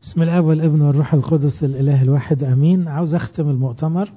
بسم الله والابن والروح القدس الإله الواحد أمين. عاوز أختم المؤتمر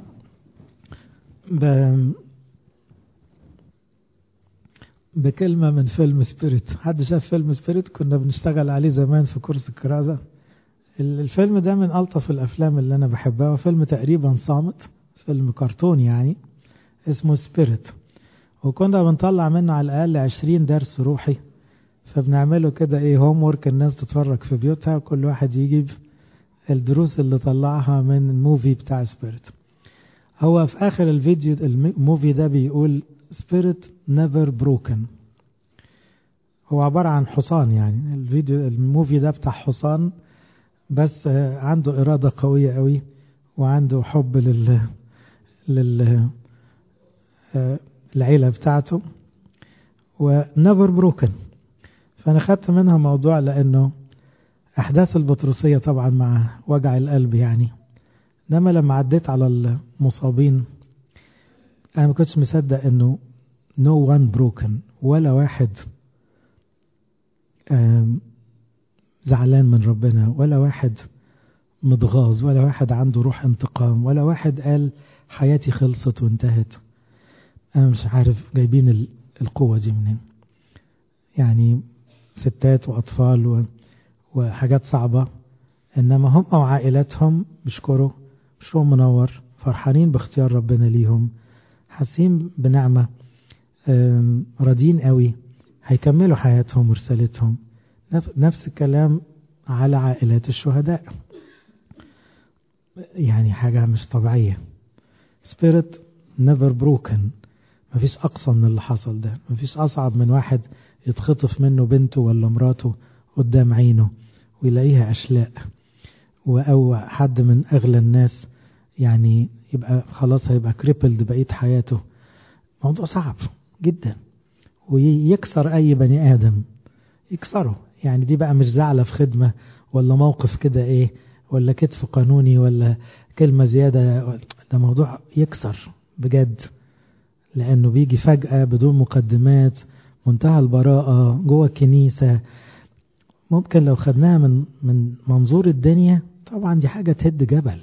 بكلمة من فيلم سبيريت. حد شاف فيلم سبيريت؟ كنا بنشتغل عليه زمان في كورس الكرازة. الفيلم ده من ألطف الأفلام اللي أنا بحبها، فيلم تقريبا صامت، فيلم كرتون يعني، اسمه سبيريت، وكنا بنطلع منه على الأقل 20 درس روحي. فبنعمله كده هوم وورك، الناس تتفرج في بيوتها وكل واحد يجيب الدروس اللي طلعها من الموفي بتاع سبيريت. هو في آخر الفيديو الموفي ده بيقول سبيريت نيفر بروكن. هو عبارة عن حصان، يعني الموفي ده بتاع حصان، بس عنده إرادة قوية قوي وعنده حب العيلة بتاعته، ونيفر بروكن. فأنا خدت منها موضوع، لأنه أحداث البطرسية طبعا مع وجع القلب يعني، إنما لما عديت على المصابين أنا ما كنتش مصدق إنه no one broken، ولا واحد زعلان من ربنا، ولا واحد متغاظ، ولا واحد عنده روح انتقام، ولا واحد قال حياتي خلصت وانتهت. أنا مش عارف جايبين القوة دي منين، يعني ستات وأطفال وحاجات صعبة، إنما هم أو عائلاتهم بيشكروا، بشرهم منور، فرحانين باختيار ربنا ليهم، حاسين بنعمة، راضين قوي، هيكملوا حياتهم ورسالتهم. نفس الكلام على عائلات الشهداء، يعني حاجة مش طبيعية. Spirit never broken. مفيش أقصى من اللي حصل ده، مفيش أصعب من واحد يتخطف منه بنته ولا مراته قدام عينه ويلاقيها أشلاء، أو حد من أغلى الناس يعني يبقى خلاص هيبقى كريبلد بقية حياته. موضوع صعب جدا، ويكسر أي بني آدم، يكسره. يعني دي بقى مش زعلة في خدمة، ولا موقف كده ولا كتف قانوني، ولا كلمة زيادة. ده موضوع يكسر بجد، لأنه بيجي فجأة بدون مقدمات، منتهى البراءة جوه الكنيسة. ممكن لو خدناها من منظور الدنيا طبعا دي حاجة تهد جبل،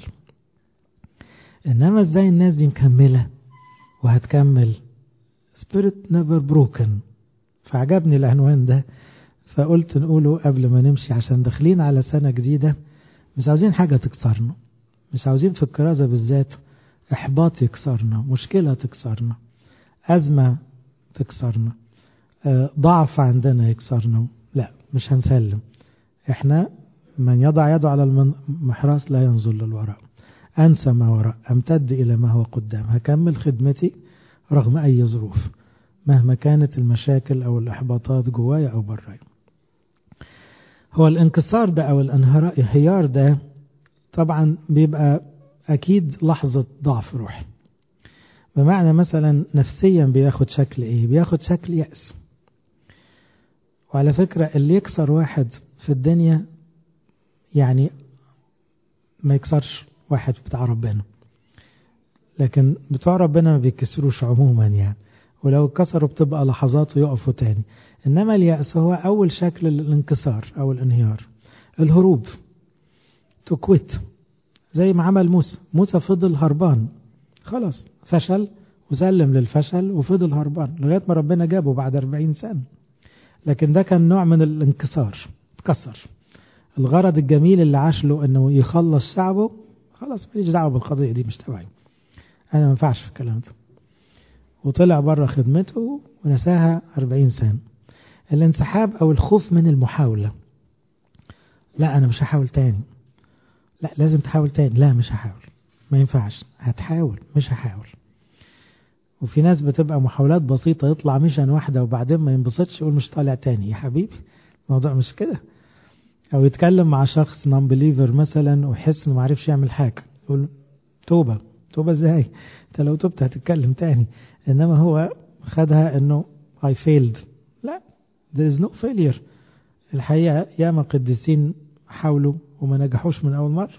إنما ازاي الناس دي مكملة وهتكمل؟ Spirit never broken. فعجبني العنوان ده، فقلت نقوله قبل ما نمشي، عشان داخلين على سنة جديدة، مش عاوزين حاجة تكسرنا، مش عاوزين في الكرازة بالذات إحباط يكسرنا، مشكلة تكسرنا، أزمة تكسرنا، ضعف عندنا يكسرنا. لا، مش هنسلم. احنا من يضع يده على المحراث لا ينظر للوراء. أنسى ما وراء، أمتد إلى ما هو قدام، هكمل خدمتي رغم أي ظروف، مهما كانت المشاكل أو الإحباطات جوايا أو براي. هو الانكسار ده أو الانهيار ده طبعا بيبقى أكيد لحظة ضعف روحي، بمعنى مثلا نفسيا بياخد شكل بياخد شكل يأس. وعلى فكرة اللي يكسر واحد في الدنيا يعني ما يكسرش واحد بتاع ربنا، لكن بتوع ربنا ما بيكسروش عموما يعني، ولو اتكسروا بتبقى لحظات ويقفوا تاني. إنما اليأس هو أول شكل الانكسار أو الانهيار، الهروب، تكويت، زي ما عمل موسى فضل هربان، خلاص فشل وسلم للفشل وفضل هربان لغاية ما ربنا جابه بعد 40 سنة. لكن ده كان نوع من الانكسار، اتكسر الغرض الجميل اللي عاش له انه يخلص شعبه، خلاص ماليش دعوه بالقضيه دي، مش تبعي، انا ما ينفعش في الكلام ده، وطلع بره خدمته ونساها 40 سنه. الانسحاب او الخوف من المحاوله، لا انا مش هحاول تاني، لا لازم تحاول تاني، لا مش هحاول، ما ينفعش، هتحاول مش هحاول. وفي ناس بتبقى محاولات بسيطه يطلع ميشن واحده وبعدين ما ينبسطش يقول مش طالع تاني. يا حبيبي الموضوع مش كده. او يتكلم مع شخص نون بليفر مثلا ويحس انه ما عرفش يعمل حاجه، يقول توبه ازاي؟ انت لو تبت هتتكلم تاني. انما هو خدها انه I failed. لا، there is no failure. الحقيقه ياما قديسين حاولوا وما نجحوش من اول مره.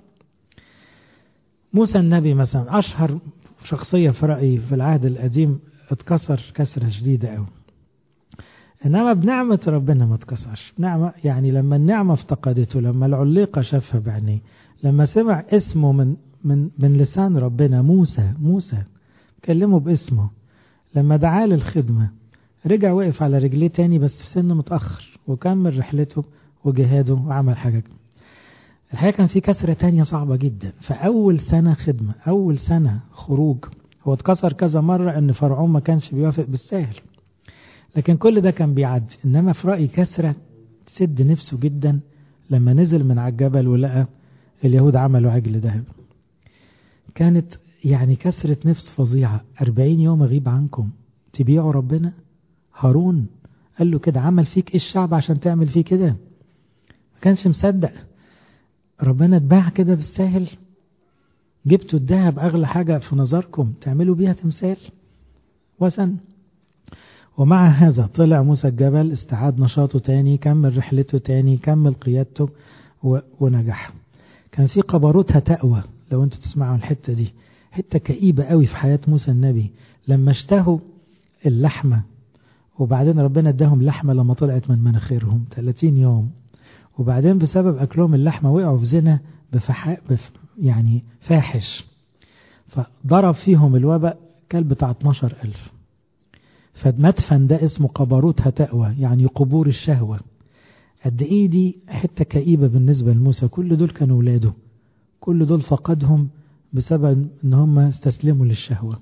موسى النبي مثلا اشهر شخصيه في رايي في العهد القديم، اتكسر كسره شديده قوي. إنما بنعمة ربنا ما اتكسرش. نعمة يعني لما النعمة افتقدته، لما العليقة شافها بعينيه، لما سمع اسمه من لسان ربنا، موسى كلمه باسمه، لما دعاه للخدمة رجع وقف على رجليه تاني بس في سن متأخر، وكمل رحلته وجهاده وعمل حاجة. الحقيقة كان في كسرة تانية صعبة جدا في أول سنة خدمة، أول سنة خروج. هو اتكسر كذا مرة إن فرعون ما كانش بيوافق بالسهل، لكن كل ده كان بيعدي. إنما في رأيي كسرة تسد نفسه جدا لما نزل من على الجبل ولقى اليهود عملوا عجل ذهب. كانت يعني كسرة نفس فظيعة. 40 يوم أغيب عنكم تبيعوا ربنا. هارون قال له كده، عمل فيك إيه الشعب عشان تعمل فيه كده؟ ما كانش مصدق ربنا اتباع كده بالساهل. جبتوا الذهب أغلى حاجة في نظركم تعملوا بيها تمثال وثن. ومع هذا طلع موسى الجبل، استعاد نشاطه تاني، كمل رحلته تاني، كمل قيادته ونجح. كان في قبروتها تقوى. لو انتوا تسمعوا الحتة دي، حتة كئيبة قوي في حياة موسى النبي، لما اشتهوا اللحمة وبعدين ربنا اداهم لحمة لما طلعت من مناخيرهم 30 يوم، وبعدين بسبب أكلهم اللحمة وقعوا في زنا يعني فاحش، فضرب فيهم الوباء كلب بتاع 12,000. فمدفن ده اسمه قبروتها تقوى، يعني قبور الشهوة. قد ايه دي حتة كئيبة بالنسبة لموسى. كل دول كانوا ولاده، كل دول فقدهم بسبب ان هم استسلموا للشهوة.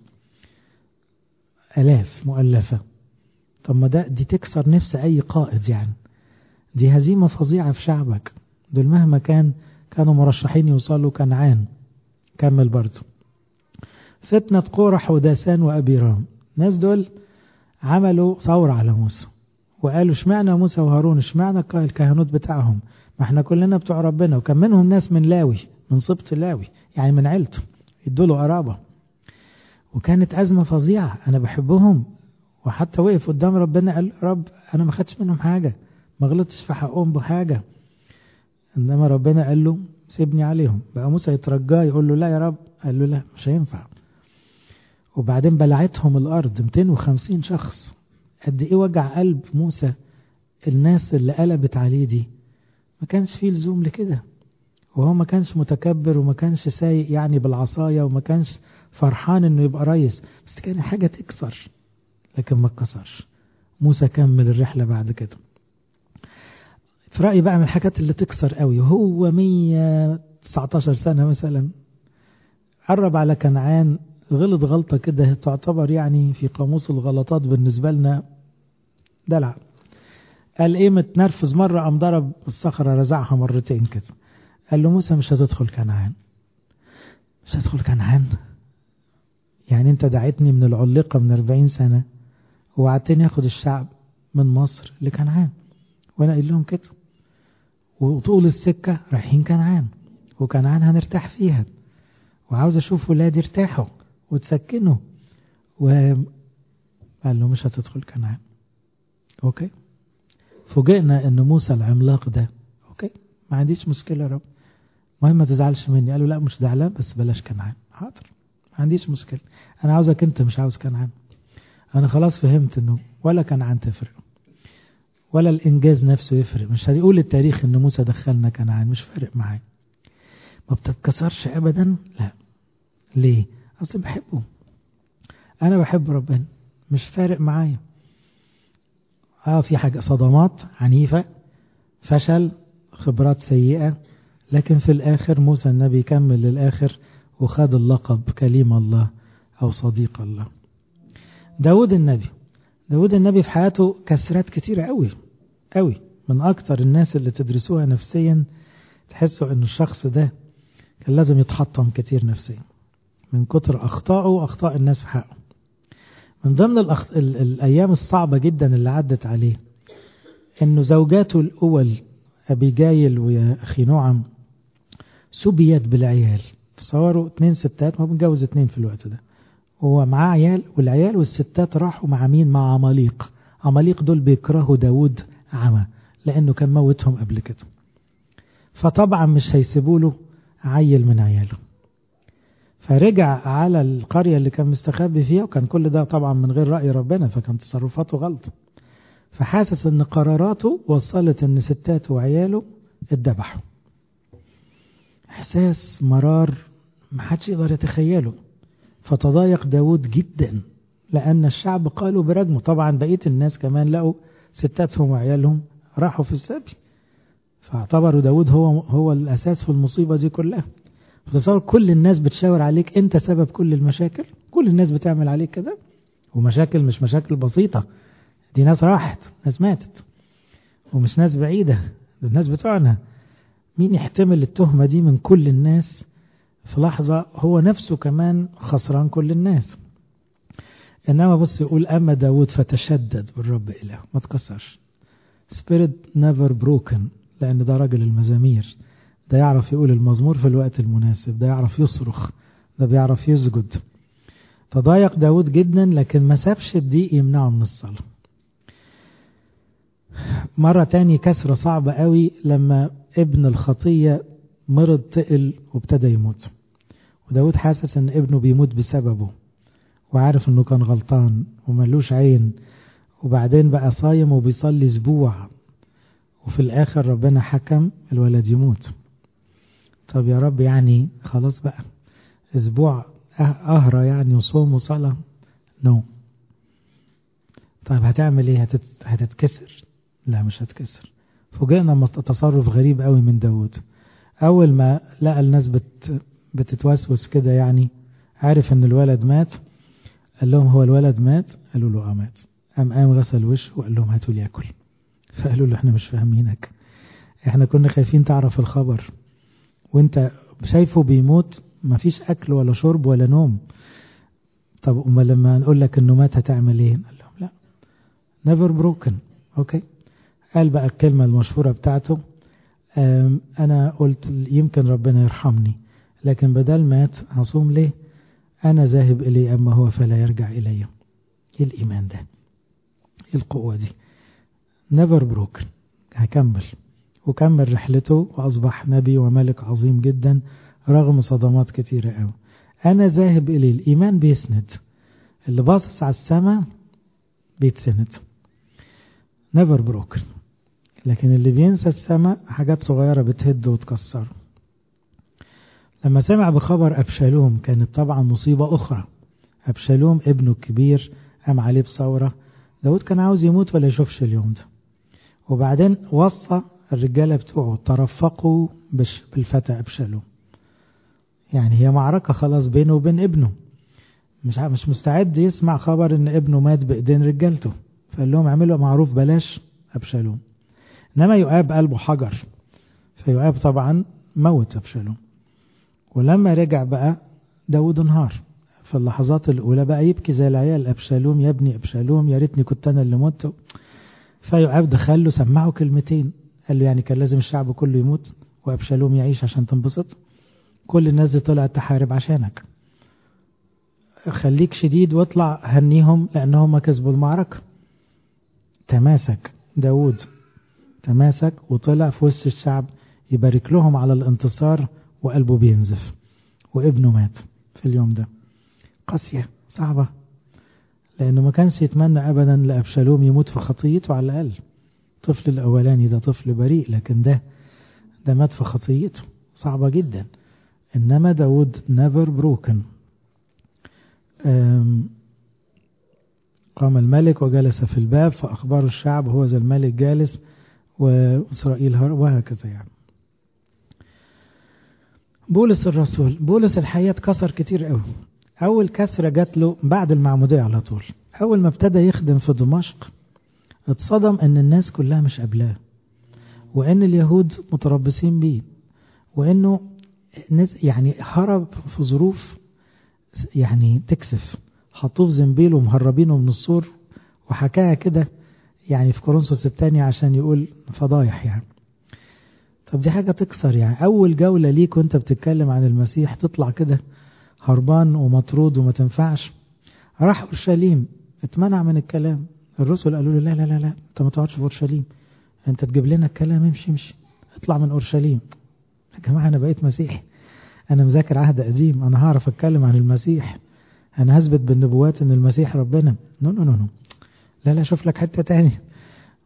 آلاف مؤلفة. طب ما دي تكسر نفس اي قائد يعني. دي هزيمة فظيعة في شعبك. دول مهما كانوا مرشحين يوصلوا كنعان. كمل برضو فتنة قورح وداسان وأبيرام. الناس دول عملوا ثورة على موسى وقالوا اشمعنى موسى وهارون، اشمعنى الكهنوت بتاعهم، ما احنا كلنا بتوع ربنا. وكان منهم ناس من لاوي، من سبط لاوي، يعني من عيلته، يدوله قرابة. وكانت أزمة فظيعة. أنا بحبهم. وحتى وقف قدام ربنا قال رب أنا ما خدش منهم حاجة، ما غلطش في حقهم بحاجة. إنما ربنا قال له سيبني عليهم. بقى موسى يترجاه يقول له لا يا رب، قال له لا مش هينفع. وبعدين بلعتهم الأرض 250 شخص. قد إيه وجع قلب موسى. الناس اللي قلبت عليه دي ما كانش فيه لزوم لكده، وهو ما كانش متكبر وما كانش سايق يعني بالعصاية، وما كانش فرحان انه يبقى رئيس، بس كان حاجة تكسر، لكن ما اتكسرش. موسى كمل الرحلة بعد كده. في رأيي بقى من الحاجات اللي تكسر قوي، وهو 119 سنة مثلا قرب على كنعان، غلط غلطة كده تعتبر يعني في قاموس الغلطات بالنسبة لنا دلع. قال ايه متنرفز مرة، قام ضرب الصخرة رزعها مرتين كده. قال له موسى مش هتدخل كنعان. مش هتدخل كنعان؟ يعني انت دعيتني من العلقة من 40 سنة ووعدتني اخد الشعب من مصر لكنعان، وانا قايل لهم كده، وطول السكة رايحين كنعان، وكنعان هنرتاح فيها، وعاوز اشوف ولادي يرتاحوا وتسكنوا. وقال له مش هتدخل كنعان. اوكي. فوجئنا ان موسى العملاق ده اوكي ما عنديش مشكلة يا رب، مهم ما تزعلش مني. قال له لا مش زعلان، بس بلاش كنعان. حاضر ما عنديش مشكلة، انا عاوزك انت مش عاوز كنعان. انا خلاص فهمت انه ولا كنعان تفرق ولا الانجاز نفسه يفرق. مش هيقول التاريخ ان موسى دخلنا كنعان، مش فارق معايا. ما بتتكسرش ابدا. لا. ليه؟ اصل بحبه. انا بحب ربنا، مش فارق معايا. في حاجة صدمات عنيفة، فشل، خبرات سيئة، لكن في الآخر موسى النبي كمل للآخر وخد اللقب كليم الله أو صديق الله. داود النبي في حياته كسرات كتيرة قوي قوي، من أكتر الناس اللي تدرسوها نفسيا تحسوا أن الشخص ده كان لازم يتحطم كتير نفسيا من كتر أخطائه وأخطاء الناس في حقه. من ضمن الأيام الصعبة جدا اللي عدت عليه أنه زوجاته الأول أبيجايل وأخي نعم سبيت بالعيال. تصوروا 2 ستات، ما بنجوز 2 في الوقت ده، هو معاه عيال، والعيال والستات راحوا مع مين؟ مع عماليق. عماليق دول بيكرهوا داود عمى لأنه كان موتهم قبل كده، فطبعا مش هيسيبوا له عيل من عياله. فرجع على القرية اللي كان مستخبي فيها، وكان كل ده طبعا من غير رأي ربنا، فكان تصرفاته غلط. فحاسس ان قراراته وصلت ان ستاته وعياله اتذبحوا. احساس مرار محدش يقدر يتخيله. فتضايق داود جدا لان الشعب قالوا برجمه. طبعا بقية الناس كمان لقوا ستاتهم وعيالهم راحوا في السبي، فاعتبروا داود هو الاساس في المصيبة دي كلها. فتصور كل الناس بتشاور عليك انت سبب كل المشاكل، كل الناس بتعمل عليك كده، ومشاكل مش مشاكل بسيطة، دي ناس راحت، ناس ماتت، ومش ناس بعيدة، دي الناس بتوعنا. مين يحتمل التهمة دي من كل الناس في لحظة هو نفسه كمان خسران كل الناس؟ إنما بص يقول أما داود فتشدد بالرب إله، ما تكسرش. Spirit never broken، لأن ده راجل المزامير، ده يعرف يقول المزمور في الوقت المناسب، ده يعرف يصرخ، ده بيعرف يسجد. تضايق داود جدا لكن ما سابش الضيق يمنعه من الصلاة. مرة تاني كسرة صعبة قوي لما ابن الخطية مرض تقل وابتدى يموت، وداود حاسس ان ابنه بيموت بسببه، وعارف انه كان غلطان وملوش عين، وبعدين بقى صايم وبيصلي اسبوع، وفي الاخر ربنا حكم الولد يموت. طب يا رب يعني خلاص بقى اسبوع قهرة يعني وصوم وصلاة؟ نو. طيب هتعمل ايه؟ هتتكسر؟ لا مش هتكسر. فوجئنا من تصرف غريب قوي من داود. اول ما لقى الناس بتتوسوس كده، يعني عارف ان الولد مات، قال لهم هو الولد مات؟ قالوا له مات. قام غسل وشه وقال لهم هاتوا لي اكل. فقالوا له احنا مش فاهمينك، احنا كنا خايفين تعرف الخبر وانت شايفه بيموت، مفيش اكل ولا شرب ولا نوم. طب أما لما نقول لك انه مات هتعمل ايه؟ قال لهم لا، never broken. اوكي. قال بقى الكلمة المشهورة بتاعته، انا قلت يمكن ربنا يرحمني، لكن بدل مات هصوم ليه؟ انا ذاهب اليه اما هو فلا يرجع الي. ايه الايمان ده؟ ايه القوة دي؟ never broken. هكمل، وكمل رحلته واصبح نبي وملك عظيم جدا رغم صدمات كتيرة قوي. انا ذاهب اليه، الايمان بيسند، اللي باصص على السماء بيتسند. never broken. لكن اللي بينسى السماء حاجات صغيرة بتهد وتكسر. لما سمع بخبر أبشالوم كانت طبعا مصيبة أخرى. أبشالوم ابنه الكبير قام عليه بثورة. داود كان عاوز يموت ولا يشوفش اليوم ده. وبعدين وصى الرجالة بتوعه ترفقوا بالفتى أبشالوم. يعني هي معركة خلاص بينه وبين ابنه، مش مستعد يسمع خبر ان ابنه مات بإيدين رجالته، فقال لهم اعملوا معروف بلاش أبشالوم. إنما يؤاب قلبه حجر، فيؤاب طبعا موت أبشالوم. ولما رجع بقى داود انهار في اللحظات الأولى، بقى يبكي زي العيال، أبشالوم يا ابني أبشالوم، يا ريتني كنت أنا اللي مت. فيؤاب دخل له سمعه كلمتين، قال له يعني كان لازم الشعب كله يموت وأبشالوم يعيش عشان تنبسط؟ كل الناس دي طلعت تحارب عشانك، خليك شديد واطلع هنيهم لأنهم كسبوا المعركة. تماسك داود، تماسك وطلع في وسط الشعب يبارك لهم على الانتصار، وقلبه بينزف، وابنه مات في اليوم ده. قاسية صعبة، لأنه ما كانش يتمنى أبدا لأبشالوم يموت في خطيته. على الأقل طفل الأولاني ده طفل بريء، لكن ده مات في خطيته، صعبة جدا. إنما داود never broken. قام الملك وجلس في الباب فأخبار الشعب هو ذا الملك جالس وإسرائيل وهكذا. يعني بولس الرسول، بولس الحقيقة اتكسر كتير قوي. أول كسرة جات له بعد المعمودية على طول، أول ما ابتدى يخدم في دمشق اتصدم أن الناس كلها مش قبلاه، وأن اليهود متربصين بيه، وأنه يعني هرب في ظروف يعني تكسف، حطوه في زنبيل ومهربينه من السور، وحكاها كده يعني في كورنثوس الثانية عشان يقول فضايح يعني. طب دي حاجة تكسر، يعني أول جولة ليك وانت بتتكلم عن المسيح تطلع كده هربان ومطرود وما تنفعش. راح أورشليم اتمنع من الكلام، الرسل قالوا له لا لا لا لا، انت ما تقعدش في أورشليم، انت تجيب لنا الكلام، امشي اطلع من أورشليم. يا جماعة أنا بقيت مسيحي، أنا مذاكر عهد قديم، أنا هعرف أتكلم عن المسيح، أنا هثبت بالنبوات أن المسيح ربنا. نو لا شوف لك حتة تاني،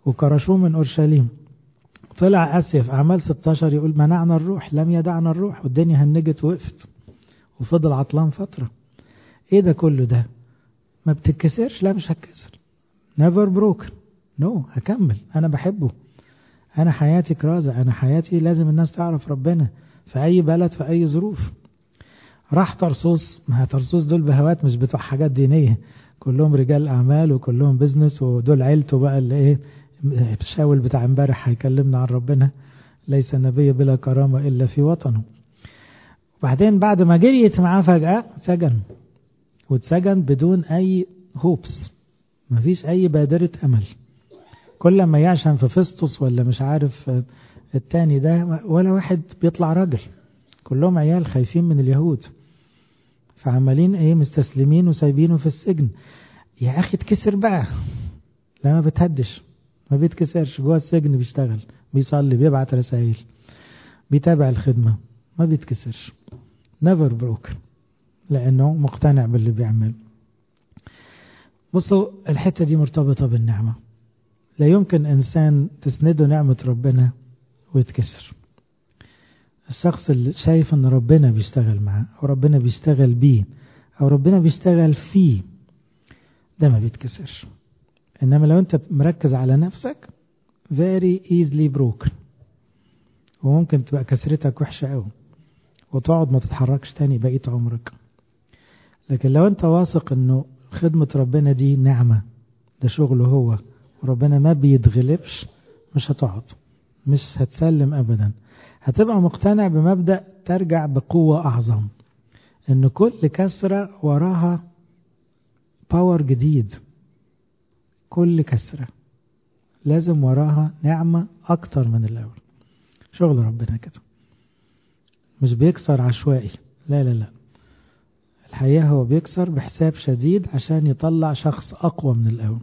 وكرشوه من أورشليم. طلع آسيا في أعمال 16 يقول منعنا الروح، لم يدعنا الروح، والدنيا هنجت وقفت وفضل عطلان فترة. ايه ده كله ده؟ ما بتتكسرش؟ لا مش هتكسر. never broken. هكمل، انا بحبه، انا حياتي كرازة، انا حياتي لازم الناس تعرف ربنا في اي بلد في اي ظروف. راح طرسوس، ما طرسوس دول بهوات مش بتوع حاجات دينية، كلهم رجال اعمال وكلهم بيزنس، ودول عيلته بقى اللي ايه، شاول بتاع امبارح هيكلمنا عن ربنا، ليس نبي بلا كرامة الا في وطنه. وبعدين بعد ما جريت معاه فجأة سجن، واتسجن بدون اي هوبس، مفيش اي بادرة امل. كل ما يعشم في فيستوس ولا مش عارف التاني ده، ولا واحد بيطلع راجل، كلهم عيال خايفين من اليهود، فعمالين ايه مستسلمين وسايبينه في السجن. يا اخي اتكسر بقى. لا ما بتهدش، ما بيتكسرش، جوه السجن بيشتغل، بيصلي، بيبعت رسائل، بيتابع الخدمة، ما بيتكسرش. never broken، لانه مقتنع باللي بيعمل. بصوا الحتة دي مرتبطة بالنعمة. لا يمكن إنسان تسنده نعمة ربنا ويتكسر. الشخص اللي شايف أن ربنا بيشتغل معاه أو ربنا بيشتغل بيه أو ربنا بيشتغل فيه، ده ما بيتكسرش. إنما لو أنت مركز على نفسك very easily broken، وممكن تبقى كسرتك وحشة أوي وتقعد ما تتحركش تاني بقية عمرك. لكن لو أنت واثق أنه خدمة ربنا دي نعمة، ده شغله هو، وربنا ما بيتغلبش، مش هتقعد، مش هتسلم أبدا. هتبقى مقتنع بمبدأ ترجع بقوة أعظم، إن كل كسرة وراها باور جديد، كل كسرة لازم وراها نعمة أكتر من الأول. شغل ربنا كده، مش بيكسر عشوائي، لا لا لا، الحقيقة هو بيكسر بحساب شديد عشان يطلع شخص أقوى من الأول.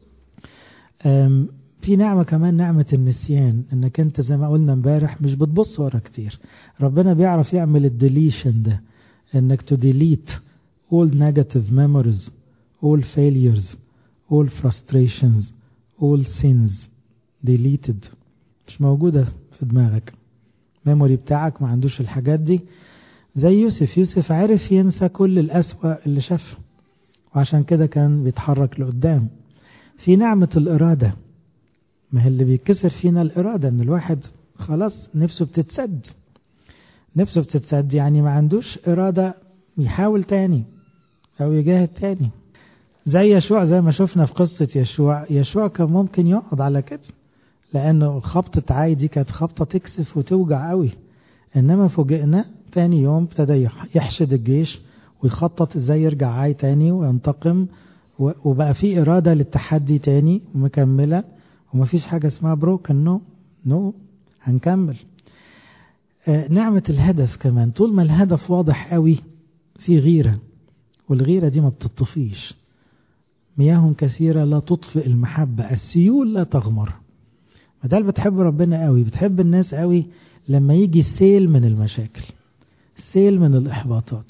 في نعمة كمان، نعمة النسيان، انك انت زي ما قلنا امبارح مش بتبص ورا كتير. ربنا بيعرف يعمل الديليشن ده، انك تديليت all negative memories, all failures, all frustrations, all sins deleted، مش موجودة في دماغك. ميموري بتاعك ما عندوش الحاجات دي. زي يوسف عرف ينسى كل الأسوأ اللي شافه، وعشان كده كان بيتحرك لقدام. في نعمة الإرادة، ما هي اللي بيكسر فينا الإرادة، ان الواحد خلاص نفسه بتتسد، يعني ما عندوش إرادة يحاول تاني أو يجاهد تاني. زي يشوع، زي ما شفنا في قصة يشوع كان ممكن يقعد على كده، لأنه خبطة عاي دي كانت خبطة تكسف وتوجع قوي. إنما فوجئنا تاني يوم ابتدى يحشد الجيش ويخطط ازاي يرجع عاي تاني وينتقم، وبقى في إرادة للتحدي تاني ومكملة، ومفيش حاجة اسمها بروكن. نو هنكمل. نعمة الهدف كمان، طول ما الهدف واضح قوي في غيرة، والغيرة دي ما بتطفيش. مياه كثيرة لا تطفئ المحبة، السيول لا تغمر. ما ده اللي بتحب ربنا قوي، بتحب الناس قوي لما يجي سيل من المشاكل، سيل من الإحباطات،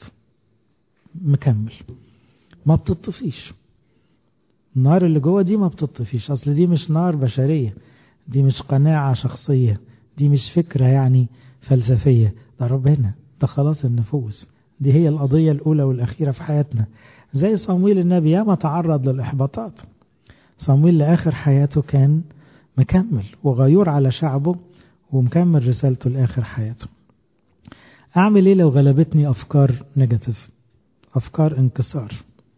مكمل، ما بتطفيش. النار اللي جوه دي ما بتطفيش، أصل دي مش نار بشرية، دي مش قناعة شخصية، دي مش فكرة يعني فلسفية، ده ربنا، ده خلاص النفوس، دي هي القضية الأولى والأخيرة في حياتنا. زي صمويل النبي ياما تعرض للإحباطات، صمويل لآخر حياته كان مكمل وغيور على شعبه ومكمل رسالته لآخر حياته. أعمل إيه لو غلبتني أفكار نيجاتيف، أفكار انكسار؟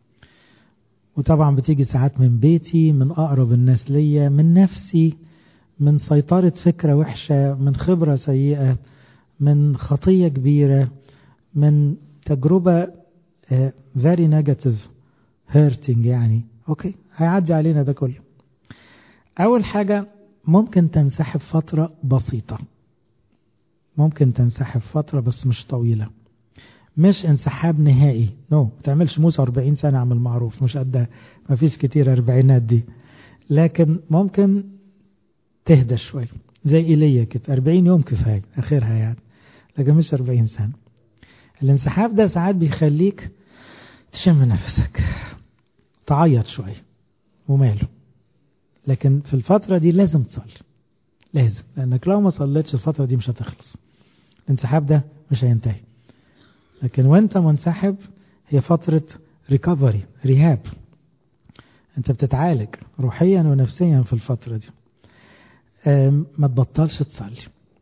وطبعا بتيجي ساعات من بيتي، من أقرب الناس ليا، من نفسي، من سيطرة فكرة وحشة، من خبرة سيئة، من خطية كبيرة، من تجربة very negative hurting يعني. أوكي، هيعدي علينا ده كله. أول حاجة ممكن تنسحب فترة بسيطة، ممكن تنسحب فترة بس مش طويلة، مش انسحاب نهائي. ما تعملش موسى 40 سنة عمل معروف، مش قدها، ما فيش كتير 40 دي، لكن ممكن تهدى شوي زي إيليا كده، 40 يوم كفاية آخرها يعني، لكن مش 40 سنة. الانسحاب ده ساعات بيخليك تشم نفسك، تعيط شوي وماله، لكن في الفترة دي لازم تصلي، لازم، لأنك لو ما صليتش الفترة دي مش هتخلص، الانسحاب ده مش هينتهي. لكن وانت منسحب هي فترة ريكفري، ريهاب، انت بتتعالج روحيا ونفسيا في الفترة دي. ما تبطلش تصلي،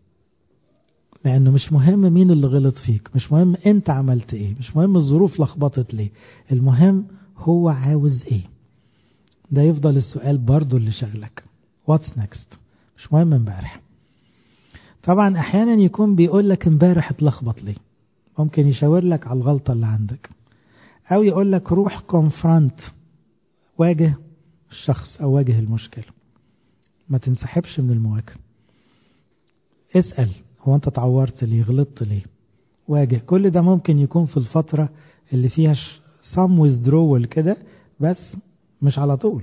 لأنه مش مهم مين اللي غلط فيك، مش مهم انت عملت ايه، مش مهم الظروف لخبطت ليه، المهم هو عاوز ايه. ده يفضل السؤال برضو اللي شغلك، what's next، مش مهم امبارح. طبعا احيانا يكون بيقول لك امبارح اتلخبط ليه، ممكن يشاور لك على الغلطة اللي عندك، او يقول لك روح كونفرونت، واجه الشخص او واجه المشكلة، ما تنسحبش من المواجهة. اسأل هو انت اتعورت ليه، غلطت ليه، واجه. كل ده ممكن يكون في الفترة اللي فيها some withdrawal كده، بس مش على طول.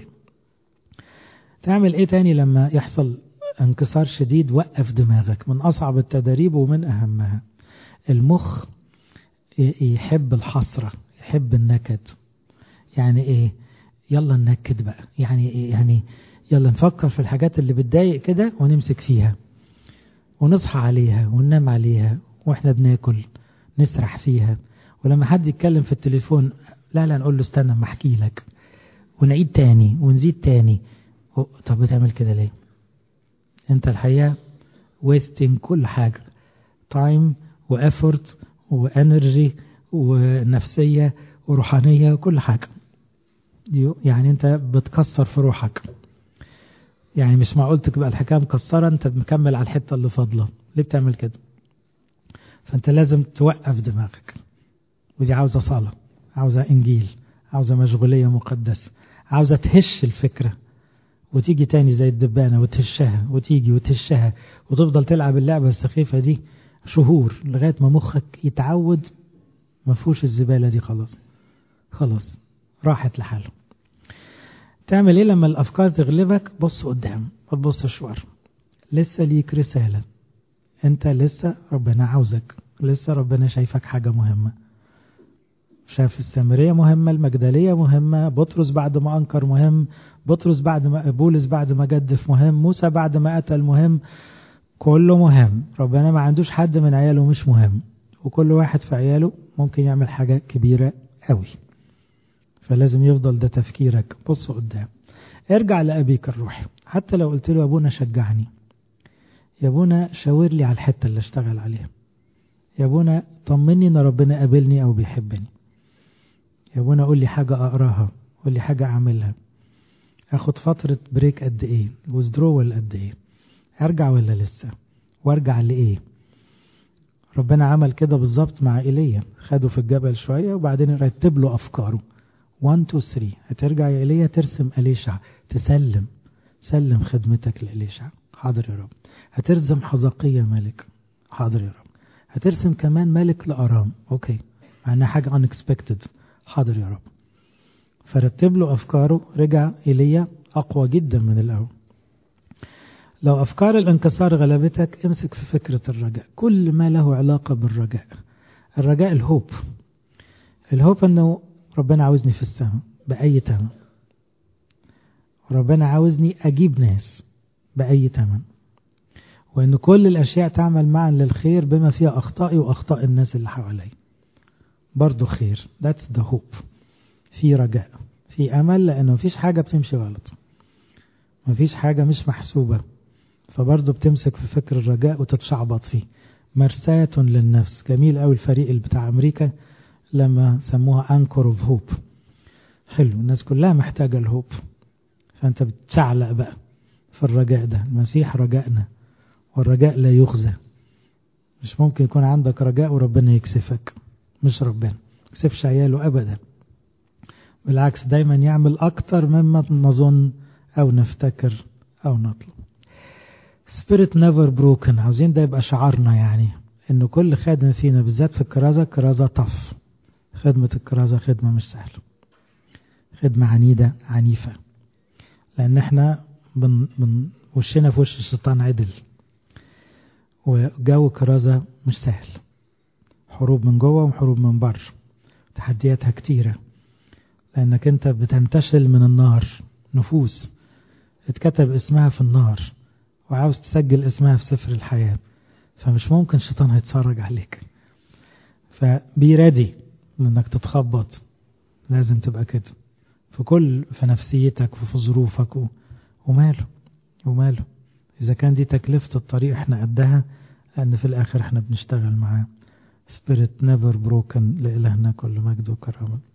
تعمل ايه تاني لما يحصل انكسار شديد؟ وقف دماغك، من اصعب التدريب ومن اهمها. المخ يحب الحسرة، يحب النكد. يعني ايه؟ يلا ننكد بقى، يعني ايه؟ يعني يلا نفكر في الحاجات اللي بتضايق كده ونمسك فيها ونصحى عليها وننام عليها، واحنا بناكل نسرح فيها، ولما حد يتكلم في التليفون لا نقول له استنى ما احكي لك، ونعيد تاني ونزيد تاني. طب بتعمل كده ليه؟ انت الحقيقة ويستنج كل حاجة، تايم وافورت وانرجي ونفسية وروحانية وكل حاجة. يعني انت بتكسر في روحك، يعني مش معقول تبقى الحكاية مكسرة انت مكمل على الحتة اللي فاضلة. ليه بتعمل كده؟ فانت لازم توقف دماغك، ودي عاوزة صلاة، عاوزة انجيل، عاوزة مشغولية مقدسة، عاوزة تهش الفكرة وتيجي تاني زي الدبانة وتهشها وتيجي وتهشها، وتفضل تلعب اللعبة السخيفة دي شهور لغاية ما مخك يتعود مفهوش الزبالة دي، خلاص راحت لحاله. تعمل ايه لما الافكار تغلبك؟ بص قدام، ما تبصش ورا، لسه ليك رسالة، انت لسه ربنا عاوزك، لسه ربنا شايفك حاجة مهمة. شاف السامرية مهمة، المجدلية مهمة، بطرس بعد ما أنكر مهم، بولس بعد ما جدف مهم، موسى بعد ما قتل مهم، كله مهم. ربنا ما عندوش حد من عياله مش مهم، وكل واحد في عياله ممكن يعمل حاجة كبيرة قوي. فلازم يفضل ده تفكيرك، بص قدام. ارجع لأبيك الروحي، حتى لو قلت له يا ابونا شجعني، يا ابونا شاور لي على الحتة اللي اشتغل عليها، يا ابونا طمني ان ربنا قابلني او بيحبني، يا ابونا قول لي حاجة اقراها، قول لي حاجة اعملها، اخد فترة بريك قد ايه، وذرول قد ايه، ارجع ولا لسه، وارجع لايه. ربنا عمل كده بالظبط مع ايليا، خده في الجبل شوية وبعدين رتب له افكاره 1 2 3. هترجع يا ايليا ترسم اليشع، سلم خدمتك لإليشع، حاضر يا رب. هترسم حزقية ملك، حاضر يا رب. هترسم كمان ملك لأرام، اوكي، مع انها حاجة unexpected، حاضر يا رب. فرتب له أفكاره، رجع إيليا أقوى جدا من الأول. لو أفكار الانكسار غلبتك، امسك في فكرة الرجاء، كل ما له علاقة بالرجاء. الرجاء الهوب أنه ربنا عاوزني في السماء بأي تمن، ربنا عاوزني أجيب ناس بأي تمن، وأن كل الأشياء تعمل معا للخير بما فيها أخطائي وأخطاء الناس اللي حوالي برضو خير. That's the hope. في رجاء، في أمل، لأنه مفيش حاجة بتمشي غلط، مفيش حاجة مش محسوبة، فبرضو بتمسك في فكر الرجاء وتتشعبط فيه. مرساة للنفس، جميل قوي الفريق بتاع أمريكا لما سموها أنكور اوف هوب. حلو، الناس كلها محتاجة الهوب، فأنت بتشعلق بقى في الرجاء ده. المسيح رجائنا، والرجاء لا يخزى. مش ممكن يكون عندك رجاء وربنا يكسفك، مش ربنا يكسفش عياله أبدا، بالعكس دايما يعمل أكتر مما نظن أو نفتكر أو نطلب. Spirit never broken، عاوزين ده يبقى شعارنا، يعني إنه كل خادم فينا بالذات في الكرازة طف. خدمة الكرازة خدمة مش سهلة، خدمة عنيدة عنيفة، لأن احنا وشنا في وش الشيطان عدل، وجو الكرازة مش سهل، حروب من جوه وحروب من بره، تحدياتها كتيرة، لأنك أنت بتنتشل من النار نفوس. اتكتب اسمها في النار وعاوز تسجل اسمها في سفر الحياة، فمش ممكن الشيطان هيتفرج عليك. فبي ريدي لانك تتخبط، لازم تبقى كده في نفسيتك وفي ظروفك وماله إذا كان دي تكلفة الطريق احنا قدها، لأن في الآخر احنا بنشتغل معاه. Spirit never broken. لإلهنا كل مجد وكرامة.